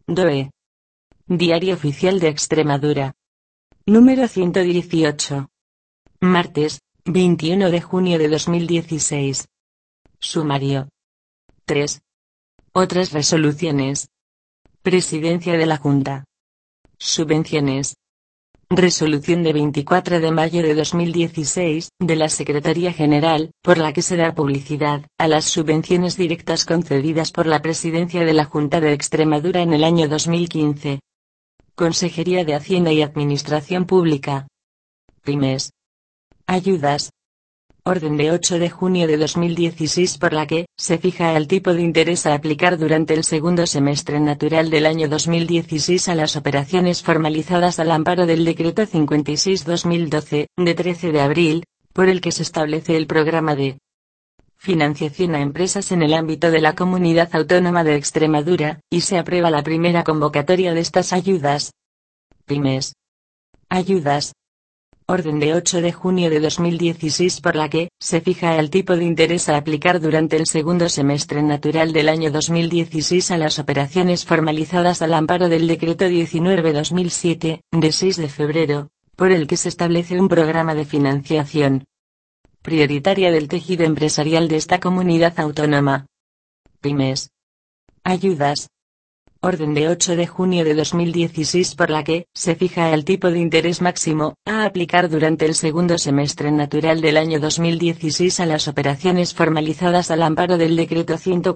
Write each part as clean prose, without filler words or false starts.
DOE. Diario Oficial de Extremadura. Número 118. Martes, 21 de junio de 2016. Sumario. 3. Otras resoluciones. Presidencia de la Junta. Subvenciones. Resolución de 24 de mayo de 2016, de la Secretaría General, por la que se da publicidad a las subvenciones directas concedidas por la Presidencia de la Junta de Extremadura en el año 2015. Consejería de Hacienda y Administración Pública. Pymes. Ayudas. Orden de 8 de junio de 2016 por la que se fija el tipo de interés a aplicar durante el segundo semestre natural del año 2016 a las operaciones formalizadas al amparo del Decreto 56/2012, de 13 de abril, por el que se establece el programa de financiación a empresas en el ámbito de la Comunidad Autónoma de Extremadura, y se aprueba la primera convocatoria de estas ayudas. Pymes. Ayudas. Orden de 8 de junio de 2016 por la que se fija el tipo de interés a aplicar durante el segundo semestre natural del año 2016 a las operaciones formalizadas al amparo del Decreto 19/2007, de 6 de febrero, por el que se establece un programa de financiación prioritaria del tejido empresarial de esta comunidad autónoma. Pymes. Ayudas. Orden de 8 de junio de 2016 por la que se fija el tipo de interés máximo a aplicar durante el segundo semestre natural del año 2016 a las operaciones formalizadas al amparo del Decreto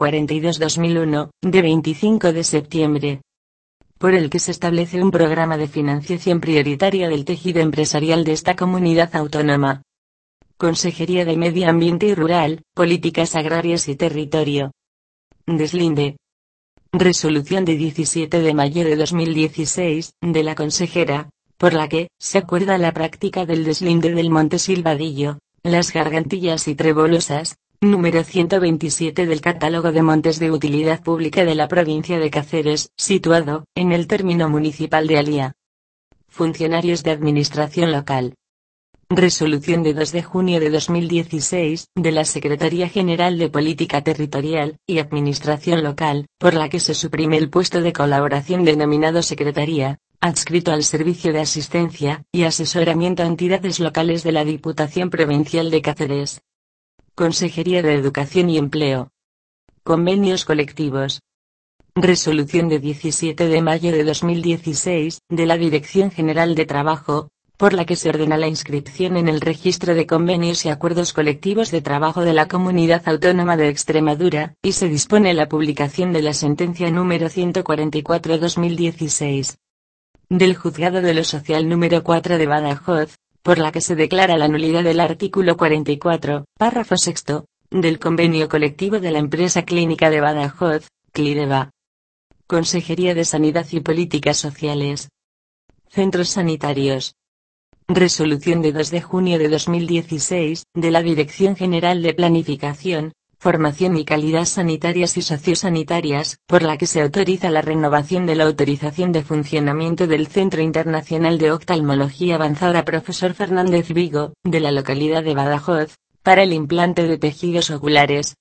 142/2001, de 25 de septiembre, por el que se establece un programa de financiación prioritaria del tejido empresarial de esta comunidad autónoma. Consejería de Medio Ambiente y Rural, Políticas Agrarias y Territorio. Deslinde. Resolución de 17 de mayo de 2016, de la consejera, por la que se acuerda la práctica del deslinde del Monte Silvadillo, Las Gargantillas y Trebolosas, número 127 del Catálogo de Montes de Utilidad Pública de la provincia de Cáceres, situado en el término municipal de Alía. Funcionarios de Administración Local. Resolución de 2 de junio de 2016, de la Secretaría General de Política Territorial y Administración Local, por la que se suprime el puesto de colaboración denominado Secretaría, adscrito al Servicio de Asistencia y Asesoramiento a Entidades Locales de la Diputación Provincial de Cáceres. Consejería de Educación y Empleo. Convenios colectivos. Resolución de 17 de mayo de 2016, de la Dirección General de Trabajo, por la que se ordena la inscripción en el Registro de Convenios y Acuerdos Colectivos de Trabajo de la Comunidad Autónoma de Extremadura, y se dispone la publicación de la sentencia número 144/2016 del Juzgado de lo Social número 4 de Badajoz, por la que se declara la nulidad del artículo 44, párrafo sexto, del Convenio Colectivo de la Empresa Clínica de Badajoz, CLIDEBA. Consejería de Sanidad y Políticas Sociales. Centros sanitarios. Resolución de 2 de junio de 2016, de la Dirección General de Planificación, Formación y Calidad Sanitarias y Sociosanitarias, por la que se autoriza la renovación de la autorización de funcionamiento del Centro Internacional de Oftalmología Avanzada Profesor Fernández Vigo, de la localidad de Badajoz, para el implante de tejidos oculares.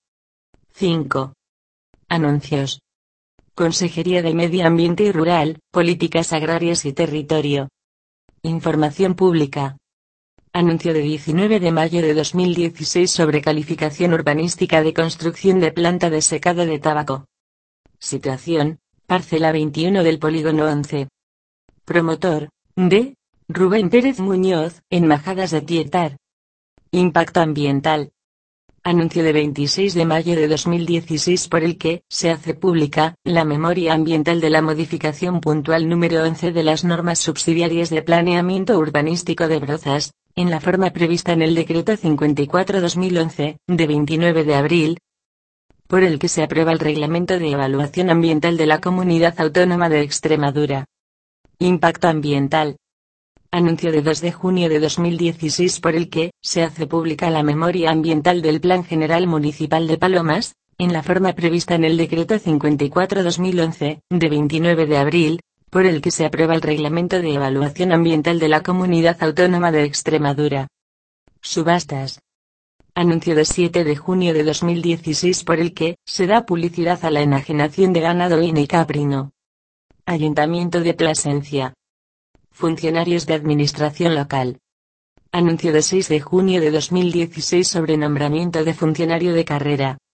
5. Anuncios. Consejería de Medio Ambiente y Rural, Políticas Agrarias y Territorio. Información pública. Anuncio de 19 de mayo de 2016 sobre calificación urbanística de construcción de planta de secado de tabaco. Situación, parcela 21 del polígono 11. Promotor, D. Rubén Pérez Muñoz, en Majadas de Tietar. Impacto ambiental. Anuncio de 26 de mayo de 2016 por el que se hace pública la memoria ambiental de la modificación puntual número 11 de las normas subsidiarias de planeamiento urbanístico de Brozas, en la forma prevista en el Decreto 54/2011, de 29 de abril, por el que se aprueba el Reglamento de Evaluación Ambiental de la Comunidad Autónoma de Extremadura. Impacto ambiental. Anuncio de 2 de junio de 2016 por el que se hace pública la memoria ambiental del Plan General Municipal de Palomas, en la forma prevista en el Decreto 54/2011, de 29 de abril, por el que se aprueba el Reglamento de Evaluación Ambiental de la Comunidad Autónoma de Extremadura. Subastas. Anuncio de 7 de junio de 2016 por el que se da publicidad a la enajenación de ganado ovino y caprino. Ayuntamiento de Plasencia. Funcionarios de Administración Local. Anuncio de 6 de junio de 2016 sobre nombramiento de funcionario de carrera.